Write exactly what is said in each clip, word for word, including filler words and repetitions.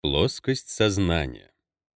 Плоскость сознания.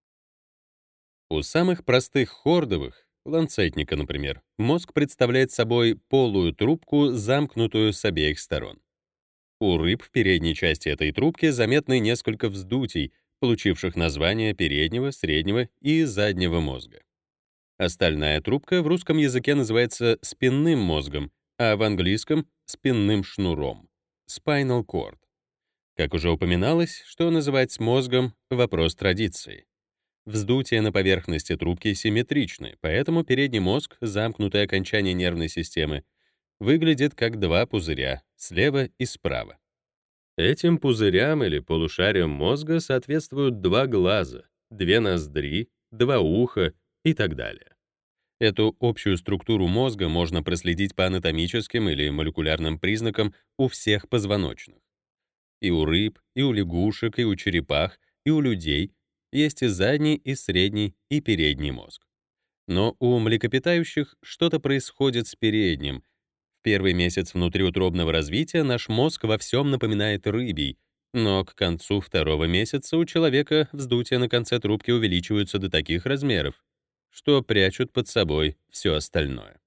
У самых простых хордовых, ланцетника, например, мозг представляет собой полую трубку, замкнутую с обеих сторон. У рыб в передней части этой трубки заметны несколько вздутий, получивших названия переднего, среднего и заднего мозга. Остальная трубка в русском языке называется спинным мозгом, а в английском — спинным шнуром — spinal cord. Как уже упоминалось, что называть мозгом — вопрос традиции. Вздутия на поверхности трубки симметричны, поэтому передний мозг, замкнутое окончание нервной системы, выглядит как два пузыря слева и справа. Этим пузырям или полушариям мозга соответствуют два глаза, две ноздри, два уха и так далее. Эту общую структуру мозга можно проследить по анатомическим или молекулярным признакам у всех позвоночных. И у рыб, и у лягушек, и у черепах, и у людей есть и задний, и средний, и передний мозг. Но у млекопитающих что-то происходит с передним. В первый месяц внутриутробного развития наш мозг во всем напоминает рыбий, но к концу второго месяца у человека вздутия на конце трубки увеличиваются до таких размеров, что прячут под собой все остальное.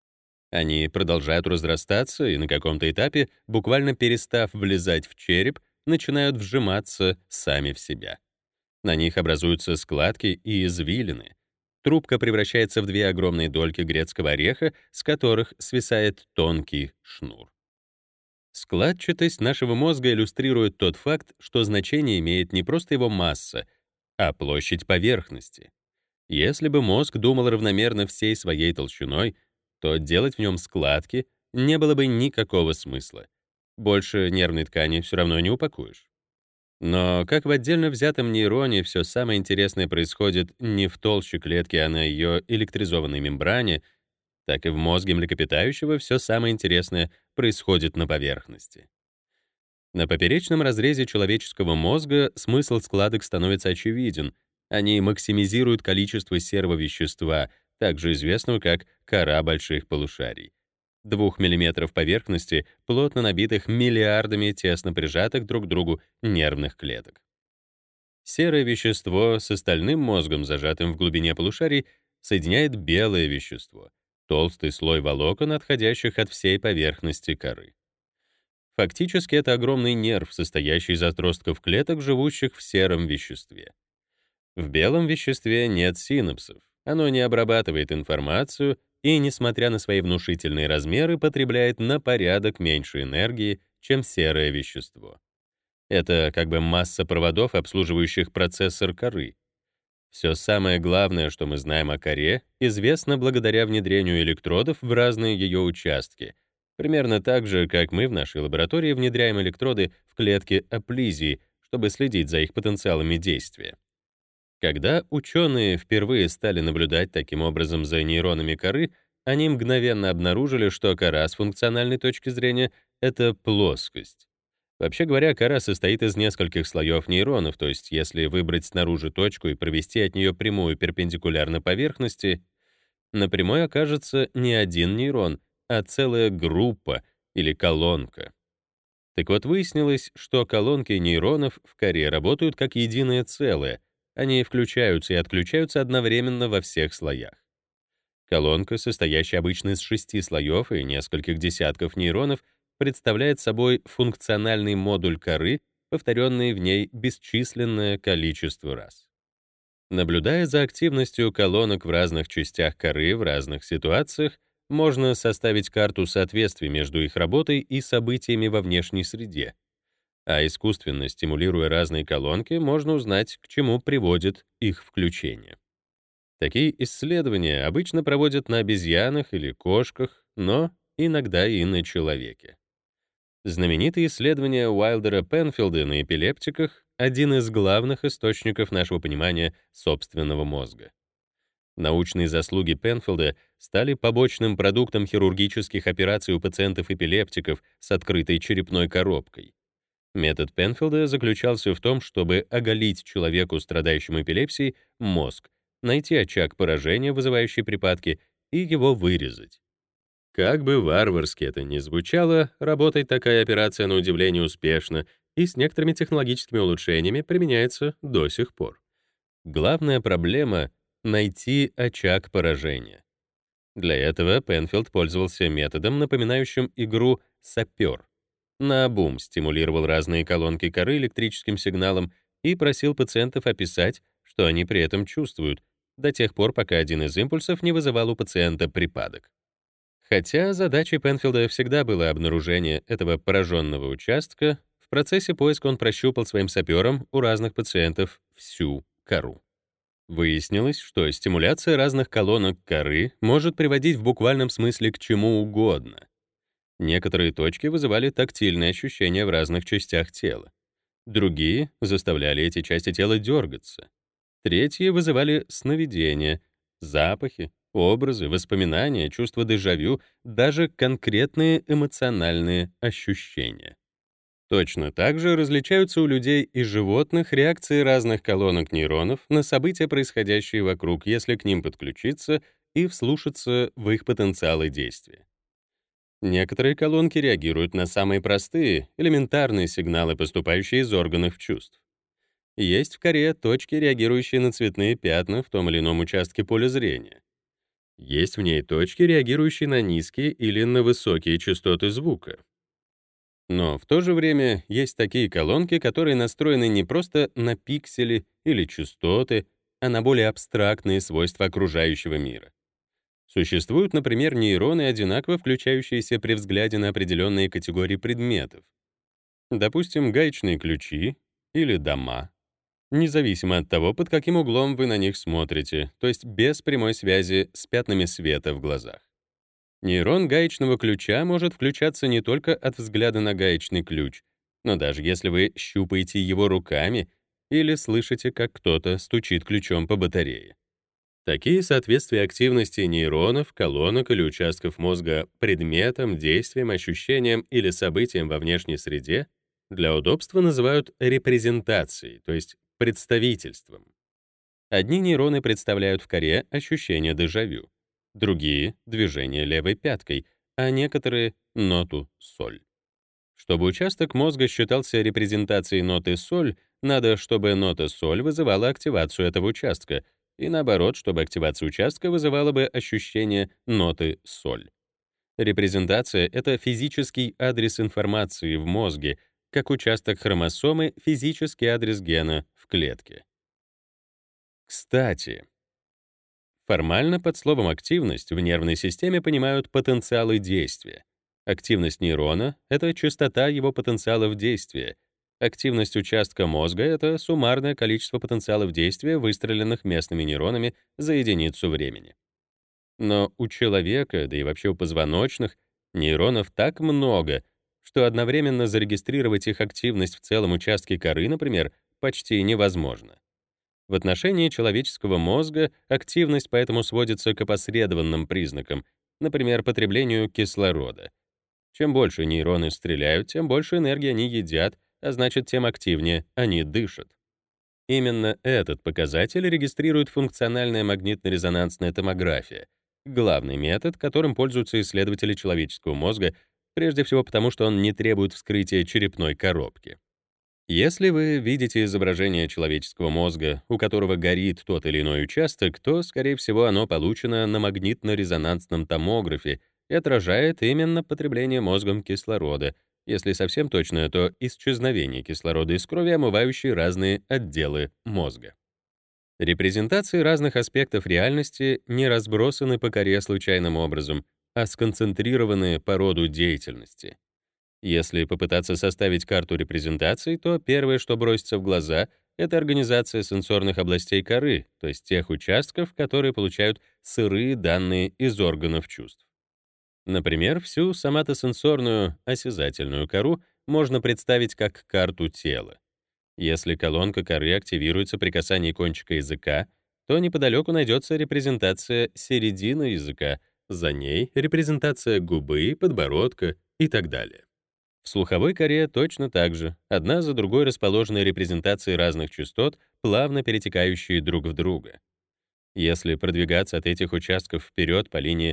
Они продолжают разрастаться и на каком-то этапе, буквально перестав влезать в череп, начинают вжиматься сами в себя. На них образуются складки и извилины. Трубка превращается в две огромные дольки грецкого ореха, с которых свисает тонкий шнур. Складчатость нашего мозга иллюстрирует тот факт, что значение имеет не просто его масса, а площадь поверхности. Если бы мозг думал равномерно всей своей толщиной, то делать в нем складки не было бы никакого смысла. Больше нервной ткани все равно не упакуешь. Но как в отдельно взятом нейроне все самое интересное происходит не в толще клетки, а на ее электризованной мембране, так и в мозге млекопитающего все самое интересное происходит на поверхности. На поперечном разрезе человеческого мозга смысл складок становится очевиден. Они максимизируют количество серого вещества, также известного как кора больших полушарий. Двух миллиметров поверхности, плотно набитых миллиардами тесно прижатых друг к другу нервных клеток. Серое вещество с остальным мозгом, зажатым в глубине полушарий, соединяет белое вещество, толстый слой волокон, отходящих от всей поверхности коры. Фактически это огромный нерв, состоящий из отростков клеток, живущих в сером веществе. В белом веществе нет синапсов, оно не обрабатывает информацию и, несмотря на свои внушительные размеры, потребляет на порядок меньше энергии, чем серое вещество. Это как бы масса проводов, обслуживающих процессор коры. Все самое главное, что мы знаем о коре, известно благодаря внедрению электродов в разные ее участки, примерно так же, как мы в нашей лаборатории внедряем электроды в клетки аплизии, чтобы следить за их потенциалами действия. Когда ученые впервые стали наблюдать таким образом за нейронами коры, они мгновенно обнаружили, что кора с функциональной точки зрения — это плоскость. Вообще говоря, кора состоит из нескольких слоев нейронов, то есть если выбрать снаружи точку и провести от нее прямую перпендикулярно поверхности, на прямой окажется не один нейрон, а целая группа или колонка. Так вот, выяснилось, что колонки нейронов в коре работают как единое целое, они включаются и отключаются одновременно во всех слоях. Колонка, состоящая обычно из шести слоев и нескольких десятков нейронов, представляет собой функциональный модуль коры, повторенный в ней бесчисленное количество раз. Наблюдая за активностью колонок в разных частях коры в разных ситуациях, можно составить карту соответствий между их работой и событиями во внешней среде. А искусственно стимулируя разные колонки, можно узнать, к чему приводит их включение. Такие исследования обычно проводят на обезьянах или кошках, но иногда и на человеке. Знаменитые исследования Уайлдера-Пенфилда на эпилептиках — один из главных источников нашего понимания собственного мозга. Научные заслуги Пенфилда стали побочным продуктом хирургических операций у пациентов-эпилептиков с открытой черепной коробкой. Метод Пенфилда заключался в том, чтобы оголить человеку, страдающему эпилепсией, мозг, найти очаг поражения, вызывающий припадки, и его вырезать. Как бы варварски это ни звучало, работает такая операция на удивление успешно и с некоторыми технологическими улучшениями применяется до сих пор. Главная проблема — найти очаг поражения. Для этого Пенфилд пользовался методом, напоминающим игру «сапер». Наобум стимулировал разные колонки коры электрическим сигналом и просил пациентов описать, что они при этом чувствуют, до тех пор, пока один из импульсов не вызывал у пациента припадок. Хотя задачей Пенфилда всегда было обнаружение этого пораженного участка, в процессе поиска он прощупал своим сапером у разных пациентов всю кору. Выяснилось, что стимуляция разных колонок коры может приводить в буквальном смысле к чему угодно. Некоторые точки вызывали тактильные ощущения в разных частях тела. Другие заставляли эти части тела дергаться. Третьи вызывали сновидения, запахи, образы, воспоминания, чувство дежавю, даже конкретные эмоциональные ощущения. Точно так же различаются у людей и животных реакции разных колонок нейронов на события, происходящие вокруг, если к ним подключиться и вслушаться в их потенциалы действия. Некоторые колонки реагируют на самые простые, элементарные сигналы, поступающие из органов чувств. Есть в коре точки, реагирующие на цветные пятна в том или ином участке поля зрения. Есть в ней точки, реагирующие на низкие или на высокие частоты звука. Но в то же время есть такие колонки, которые настроены не просто на пиксели или частоты, а на более абстрактные свойства окружающего мира. Существуют, например, нейроны, одинаково включающиеся при взгляде на определенные категории предметов. Допустим, гаечные ключи или дома, независимо от того, под каким углом вы на них смотрите, то есть без прямой связи с пятнами света в глазах. Нейрон гаечного ключа может включаться не только от взгляда на гаечный ключ, но даже если вы щупаете его руками или слышите, как кто-то стучит ключом по батарее. Такие соответствия активности нейронов, колонок или участков мозга предметам, действиям, ощущениям или событиям во внешней среде для удобства называют репрезентацией, то есть представительством. Одни нейроны представляют в коре ощущение дежавю, другие — движение левой пяткой, а некоторые — ноту соль. Чтобы участок мозга считался репрезентацией ноты соль, надо, чтобы нота соль вызывала активацию этого участка, и наоборот, чтобы активация участка вызывала бы ощущение ноты соль. Репрезентация — это физический адрес информации в мозге, как участок хромосомы — физический адрес гена в клетке. Кстати, формально под словом «активность» в нервной системе понимают потенциалы действия. Активность нейрона — это частота его потенциалов действия. Активность участка мозга — это суммарное количество потенциалов действия, выстреленных местными нейронами за единицу времени. Но у человека, да и вообще у позвоночных, нейронов так много, что одновременно зарегистрировать их активность в целом участке коры, например, почти невозможно. В отношении человеческого мозга активность поэтому сводится к опосредованным признакам, например, потреблению кислорода. Чем больше нейроны стреляют, тем больше энергии они едят, а значит, тем активнее они дышат. Именно этот показатель регистрирует функциональная магнитно-резонансная томография, главный метод, которым пользуются исследователи человеческого мозга, прежде всего потому, что он не требует вскрытия черепной коробки. Если вы видите изображение человеческого мозга, у которого горит тот или иной участок, то, скорее всего, оно получено на магнитно-резонансном томографе и отражает именно потребление мозгом кислорода, если совсем точно, то исчезновение кислорода из крови, омывающей разные отделы мозга. Репрезентации разных аспектов реальности не разбросаны по коре случайным образом, а сконцентрированы по роду деятельности. Если попытаться составить карту репрезентаций, то первое, что бросится в глаза, это организация сенсорных областей коры, то есть тех участков, которые получают сырые данные из органов чувств. Например, всю соматосенсорную осязательную кору можно представить как карту тела. Если колонка коры активируется при касании кончика языка, то неподалеку найдется репрезентация середины языка, за ней репрезентация губы, подбородка и так далее. В слуховой коре точно так же. Одна за другой расположены репрезентации разных частот, плавно перетекающие друг в друга. Если продвигаться от этих участков вперед по линии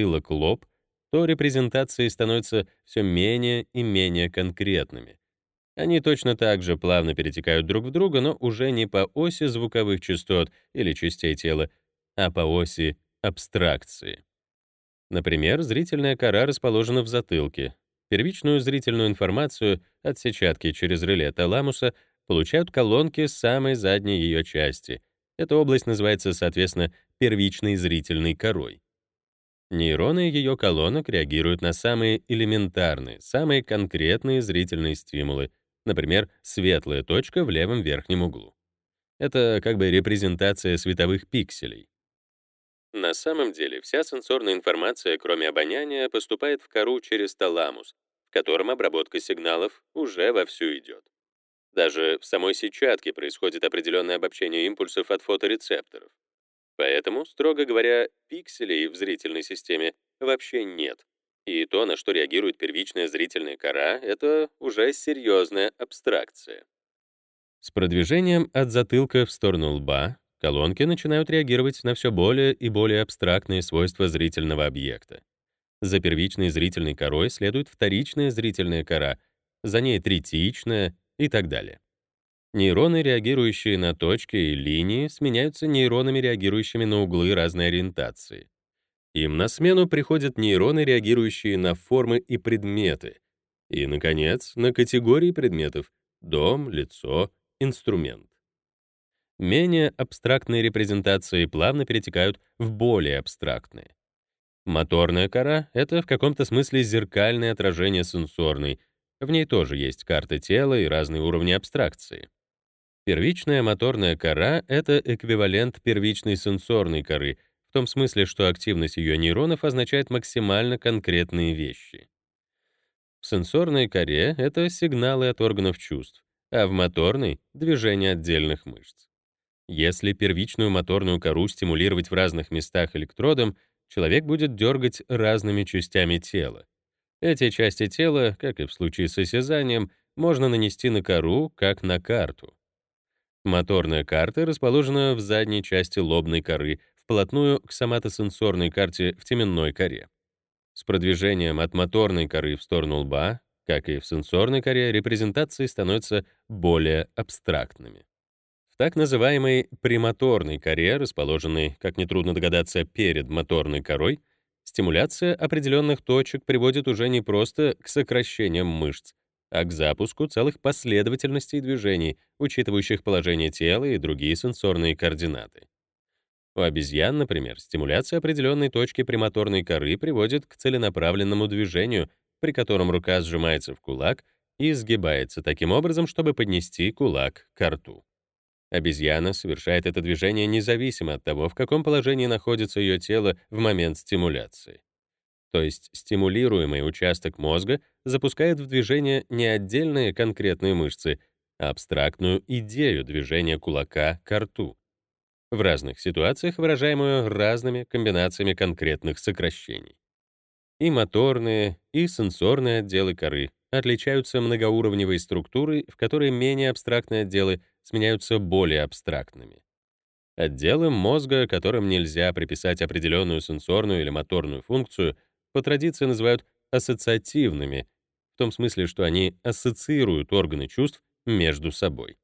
затылок-лоб, то репрезентации становятся все менее и менее конкретными. Они точно так же плавно перетекают друг в друга, но уже не по оси звуковых частот или частей тела, а по оси абстракции. Например, зрительная кора расположена в затылке. Первичную зрительную информацию от сетчатки через реле таламуса получают колонки с самой задней ее части. Эта область называется, соответственно, первичной зрительной корой. Нейроны ее колонок реагируют на самые элементарные, самые конкретные зрительные стимулы, например, светлая точка в левом верхнем углу. Это как бы репрезентация световых пикселей. На самом деле вся сенсорная информация, кроме обоняния, поступает в кору через таламус, в котором обработка сигналов уже вовсю идет. Даже в самой сетчатке происходит определенное обобщение импульсов от фоторецепторов. Поэтому, строго говоря, пикселей в зрительной системе вообще нет. И то, на что реагирует первичная зрительная кора, это уже серьезная абстракция. С продвижением от затылка в сторону лба колонки начинают реагировать на все более и более абстрактные свойства зрительного объекта. За первичной зрительной корой следует вторичная зрительная кора, за ней третичная и так далее. Нейроны, реагирующие на точки и линии, сменяются нейронами, реагирующими на углы разной ориентации. Им на смену приходят нейроны, реагирующие на формы и предметы. И, наконец, на категории предметов: дом, лицо, инструмент. Менее абстрактные репрезентации плавно перетекают в более абстрактные. Моторная кора — это в каком-то смысле зеркальное отражение сенсорной. В ней тоже есть карта тела и разные уровни абстракции. Первичная моторная кора — это эквивалент первичной сенсорной коры, в том смысле, что активность ее нейронов означает максимально конкретные вещи. В сенсорной коре — это сигналы от органов чувств, а в моторной — движение отдельных мышц. Если первичную моторную кору стимулировать в разных местах электродом, человек будет дергать разными частями тела. Эти части тела, как и в случае с осязанием, можно нанести на кору, как на карту. Моторная карта расположена в задней части лобной коры, вплотную к соматосенсорной карте в теменной коре. С продвижением от моторной коры в сторону лба, как и в сенсорной коре, репрезентации становятся более абстрактными. В так называемой премоторной коре, расположенной, как нетрудно догадаться, перед моторной корой, стимуляция определенных точек приводит уже не просто к сокращениям мышц, а к запуску целых последовательностей движений, учитывающих положение тела и другие сенсорные координаты. У обезьян, например, стимуляция определенной точки премоторной коры приводит к целенаправленному движению, при котором рука сжимается в кулак и сгибается таким образом, чтобы поднести кулак к рту. Обезьяна совершает это движение независимо от того, в каком положении находится ее тело в момент стимуляции. То есть стимулируемый участок мозга запускает в движение не отдельные конкретные мышцы, а абстрактную идею движения кулака к рту, в разных ситуациях выражаемую разными комбинациями конкретных сокращений. И моторные, и сенсорные отделы коры отличаются многоуровневой структурой, в которой менее абстрактные отделы сменяются более абстрактными. Отделы мозга, которым нельзя приписать определенную сенсорную или моторную функцию, по традиции называют ассоциативными, в том смысле, что они ассоциируют органы чувств между собой.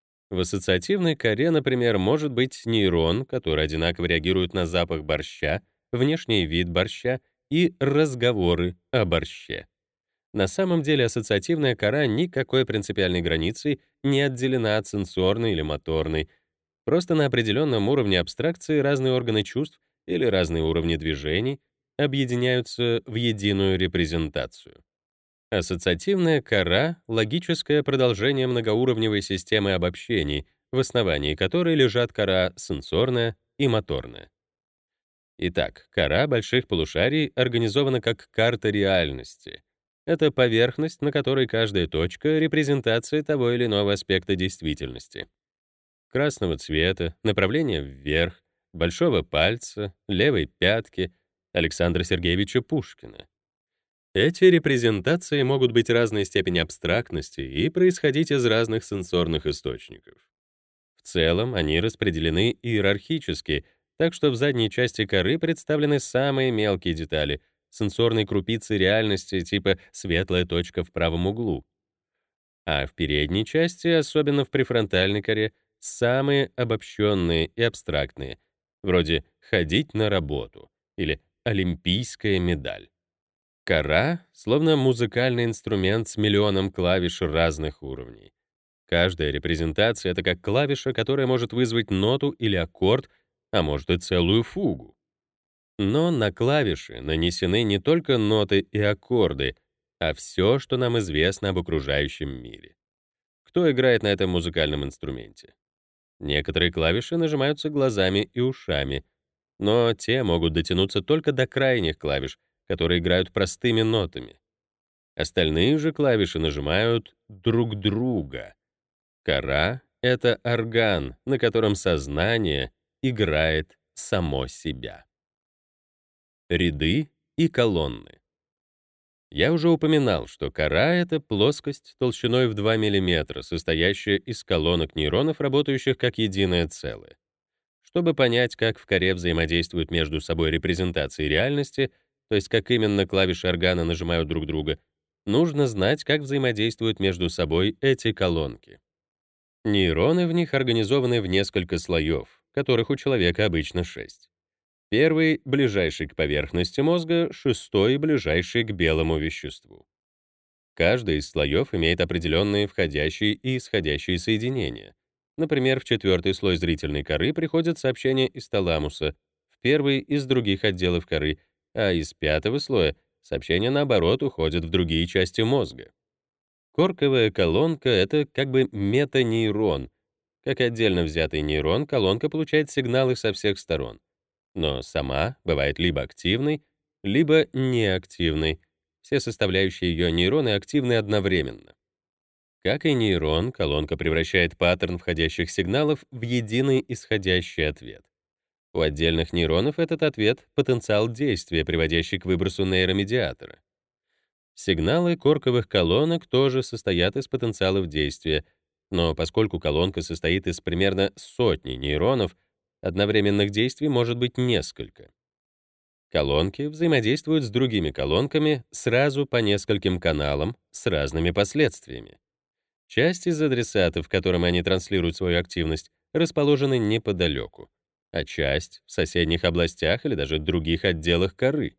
В ассоциативной коре, например, может быть нейрон, который одинаково реагирует на запах борща, внешний вид борща и разговоры о борще. На самом деле ассоциативная кора никакой принципиальной границей не отделена от сенсорной или моторной. Просто на определенном уровне абстракции разные органы чувств или разные уровни движений объединяются в единую репрезентацию. Ассоциативная кора — логическое продолжение многоуровневой системы обобщений, в основании которой лежат кора сенсорная и моторная. Итак, кора больших полушарий организована как карта реальности. Это поверхность, на которой каждая точка — репрезентация того или иного аспекта действительности. Красного цвета, направления вверх, большого пальца, левой пятки Александра Сергеевича Пушкина. Эти репрезентации могут быть разной степени абстрактности и происходить из разных сенсорных источников. В целом, они распределены иерархически, так что в задней части коры представлены самые мелкие детали, сенсорные крупицы реальности типа светлая точка в правом углу. А в передней части, особенно в префронтальной коре, самые обобщенные и абстрактные, вроде «ходить на работу» или «олимпийская медаль». Кора словно музыкальный инструмент с миллионом клавиш разных уровней. Каждая репрезентация — это как клавиша, которая может вызвать ноту или аккорд, а может и целую фугу. Но на клавиши нанесены не только ноты и аккорды, а все, что нам известно об окружающем мире. Кто играет на этом музыкальном инструменте? Некоторые клавиши нажимаются глазами и ушами, но те могут дотянуться только до крайних клавиш, которые играют простыми нотами. Остальные же клавиши нажимают друг друга. Кора — это орган, на котором сознание играет само себя. Ряды и колонны. Я уже упоминал, что кора — это плоскость толщиной в два миллиметра, состоящая из колонок нейронов, работающих как единое целое. Чтобы понять, как в коре взаимодействуют между собой репрезентации реальности, то есть как именно клавиши органа нажимают друг друга, нужно знать, как взаимодействуют между собой эти колонки. Нейроны в них организованы в несколько слоев, которых у человека обычно шесть. Первый — ближайший к поверхности мозга, шестой — ближайший к белому веществу. Каждый из слоев имеет определенные входящие и исходящие соединения. Например, в четвертый слой зрительной коры приходят сообщения из таламуса, в первый — из других отделов коры, а из пятого слоя сообщения, наоборот, уходят в другие части мозга. Корковая колонка — это как бы метанейрон. Как отдельно взятый нейрон, колонка получает сигналы со всех сторон. Но сама бывает либо активной, либо неактивной. Все составляющие ее нейроны активны одновременно. Как и нейрон, колонка превращает паттерн входящих сигналов в единый исходящий ответ. У отдельных нейронов этот ответ — потенциал действия, приводящий к выбросу нейромедиатора. Сигналы корковых колонок тоже состоят из потенциалов действия, но поскольку колонка состоит из примерно сотни нейронов, одновременных действий может быть несколько. Колонки взаимодействуют с другими колонками сразу по нескольким каналам с разными последствиями. Часть из адресатов, которым они транслируют свою активность, расположены неподалеку, а часть — в соседних областях или даже других отделах коры.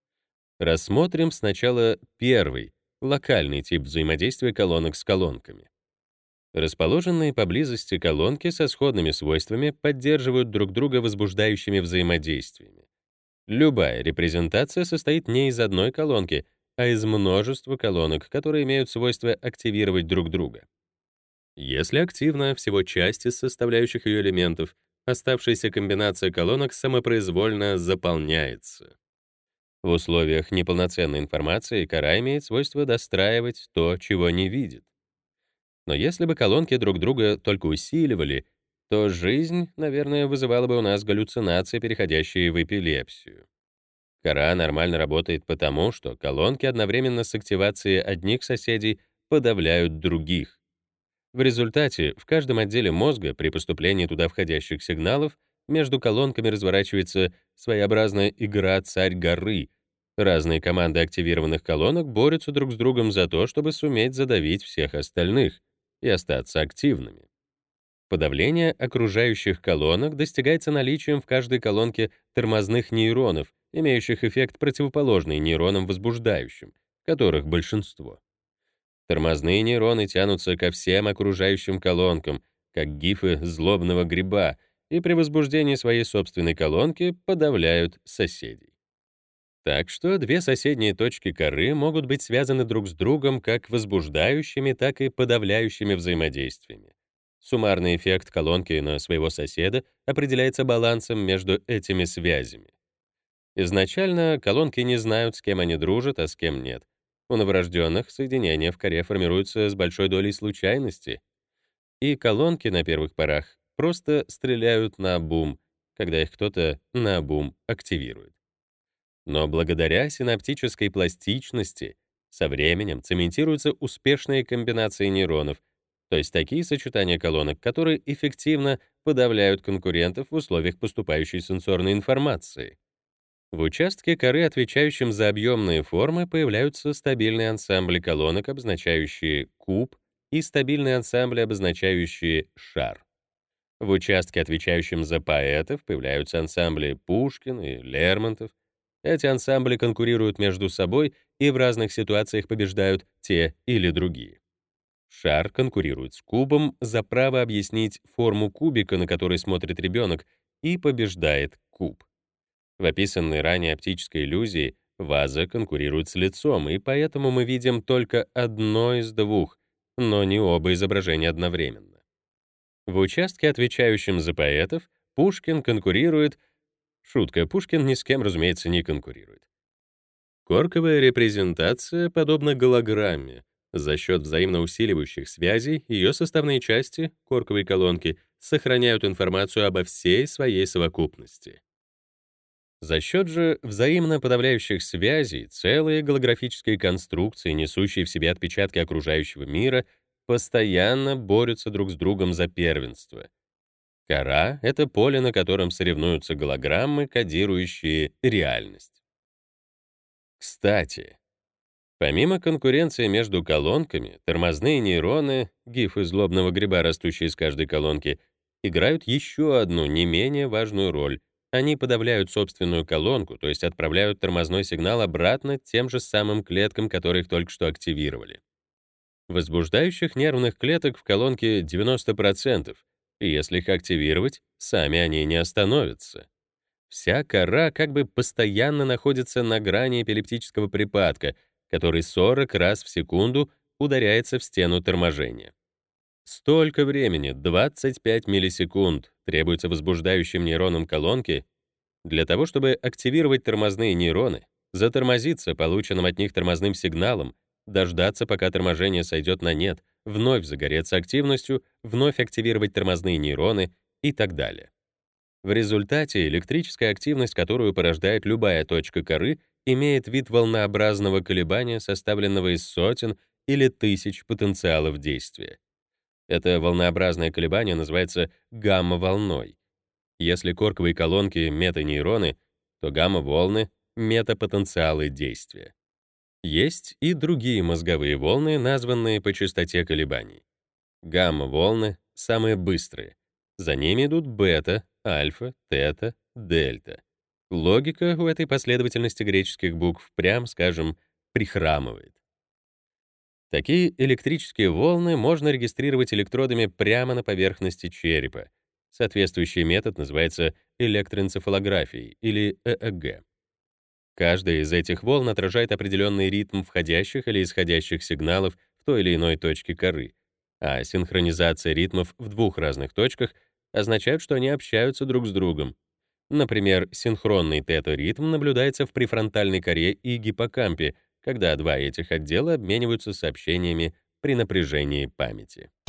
Рассмотрим сначала первый, локальный тип взаимодействия колонок с колонками. Расположенные поблизости колонки со сходными свойствами поддерживают друг друга возбуждающими взаимодействиями. Любая репрезентация состоит не из одной колонки, а из множества колонок, которые имеют свойство активировать друг друга. Если активна всего часть из составляющих ее элементов, оставшаяся комбинация колонок самопроизвольно заполняется. В условиях неполноценной информации кора имеет свойство достраивать то, чего не видит. Но если бы колонки друг друга только усиливали, то жизнь, наверное, вызывала бы у нас галлюцинации, переходящие в эпилепсию. Кора нормально работает потому, что колонки одновременно с активацией одних соседей подавляют других. В результате в каждом отделе мозга при поступлении туда входящих сигналов между колонками разворачивается своеобразная игра «Царь горы». Разные команды активированных колонок борются друг с другом за то, чтобы суметь задавить всех остальных и остаться активными. Подавление окружающих колонок достигается наличием в каждой колонке тормозных нейронов, имеющих эффект противоположный нейронам возбуждающим, которых большинство. Тормозные нейроны тянутся ко всем окружающим колонкам, как гифы злобного гриба, и при возбуждении своей собственной колонки подавляют соседей. Так что две соседние точки коры могут быть связаны друг с другом как возбуждающими, так и подавляющими взаимодействиями. Суммарный эффект колонки на своего соседа определяется балансом между этими связями. Изначально колонки не знают, с кем они дружат, а с кем нет. У новорожденных соединения в коре формируются с большой долей случайности. И колонки на первых порах просто стреляют наобум, когда их кто-то наобум активирует. Но благодаря синаптической пластичности со временем цементируются успешные комбинации нейронов, то есть такие сочетания колонок, которые эффективно подавляют конкурентов в условиях поступающей сенсорной информации. В участке коры, отвечающем за объемные формы, появляются стабильные ансамбли колонок, обозначающие куб, и стабильные ансамбли, обозначающие шар. В участке, отвечающем за поэтов, появляются ансамбли Пушкин и Лермонтов. Эти ансамбли конкурируют между собой и в разных ситуациях побеждают те или другие. Шар конкурирует с кубом за право объяснить форму кубика, на который смотрит ребенок, и побеждает куб. В описанной ранее оптической иллюзии ваза конкурирует с лицом, и поэтому мы видим только одно из двух, но не оба изображения одновременно. В участке, отвечающем за поэтов, Пушкин конкурирует... Шутка, Пушкин ни с кем, разумеется, не конкурирует. Корковая репрезентация подобна голограмме. За счет взаимно усиливающих связей ее составные части, корковой колонки, сохраняют информацию обо всей своей совокупности. За счет же взаимно подавляющих связей целые голографические конструкции, несущие в себе отпечатки окружающего мира, постоянно борются друг с другом за первенство. Кора — это поле, на котором соревнуются голограммы, кодирующие реальность. Кстати, помимо конкуренции между колонками, тормозные нейроны, гифы злобного гриба, растущие из каждой колонки, играют еще одну не менее важную роль. Они подавляют собственную колонку, то есть отправляют тормозной сигнал обратно тем же самым клеткам, которые их только что активировали. Возбуждающих нервных клеток в колонке девяносто процентов, и если их активировать, сами они не остановятся. Вся кора как бы постоянно находится на грани эпилептического припадка, который сорок раз в секунду ударяется в стену торможения. Столько времени, двадцать пять миллисекунд, требуется возбуждающим нейронам колонки для того, чтобы активировать тормозные нейроны, затормозиться полученным от них тормозным сигналом, дождаться, пока торможение сойдет на нет, вновь загореться активностью, вновь активировать тормозные нейроны и так далее. В результате электрическая активность, которую порождает любая точка коры, имеет вид волнообразного колебания, составленного из сотен или тысяч потенциалов действия. Это волнообразное колебание называется гамма-волной. Если корковые колонки — метанейроны, то гамма-волны — метапотенциалы действия. Есть и другие мозговые волны, названные по частоте колебаний. Гамма-волны — самые быстрые. За ними идут бета, альфа, тета, дельта. Логика у этой последовательности греческих букв, прям скажем, прихрамывает. Такие электрические волны можно регистрировать электродами прямо на поверхности черепа. Соответствующий метод называется электроэнцефалографией или ЭЭГ. Каждая из этих волн отражает определенный ритм входящих или исходящих сигналов в той или иной точке коры, а синхронизация ритмов в двух разных точках означает, что они общаются друг с другом. Например, синхронный тета-ритм наблюдается в префронтальной коре и гиппокампе, когда два этих отдела обмениваются сообщениями при напряжении памяти.